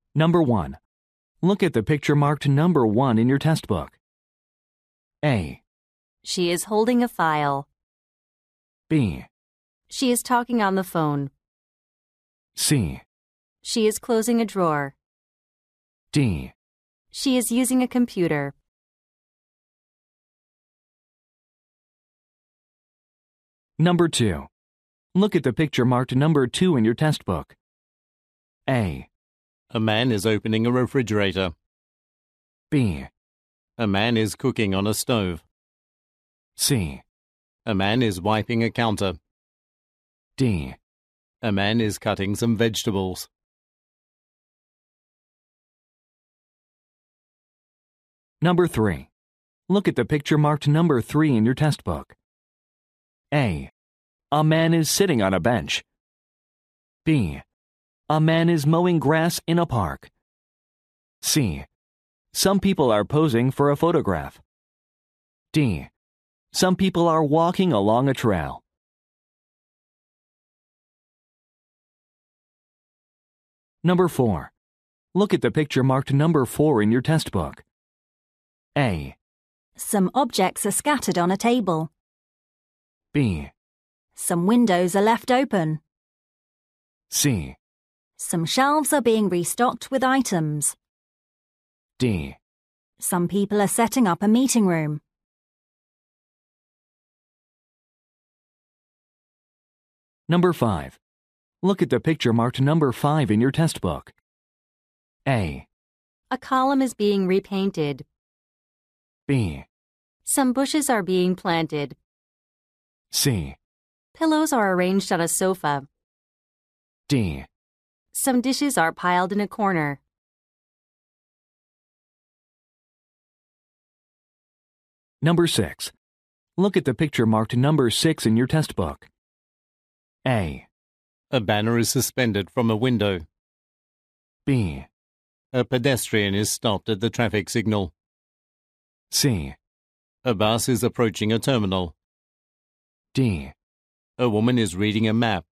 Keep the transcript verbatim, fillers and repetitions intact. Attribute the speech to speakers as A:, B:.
A: Number one. Look at the picture marked number one in your test book. A.
B: She is holding a file.
A: B.
B: She is talking on the phone.
A: C.
B: She is closing a drawer.
A: D.
B: She is using a computer.
A: Number two. Look at the picture marked number two in your test book. A.
C: A man is opening a refrigerator.
A: B.
C: A man is cooking on a stove.
A: C.
C: A man is wiping a counter.
A: D.
C: A man is cutting some vegetables.
A: Number three. Look at the picture marked number three in your test book. A. A man is sitting on a bench. B. A man is mowing grass in a park. C. Some people are posing for a photograph. D. Some people are walking along a trail. Number four. Look at the picture marked number four in your test book. A.
B: Some objects are scattered on a table.
A: B.
B: Some windows are left open.
A: C.
B: Some shelves are being restocked with items.
A: D.
B: Some people are setting up a meeting room.
A: Number five. Look at the picture marked number five in your test book. A.
B: A column is being repainted.
A: B.
B: Some bushes are being planted.
A: C.
B: Pillows are arranged on a sofa.
A: D.
B: Some dishes are piled in a corner.
A: Number six. Look at the picture marked number six in your test book. A.
C: A banner is suspended from a window.
A: B.
C: A pedestrian is stopped at the traffic signal.
A: C.
C: A bus is approaching a terminal.
A: D.
C: A woman is reading a map.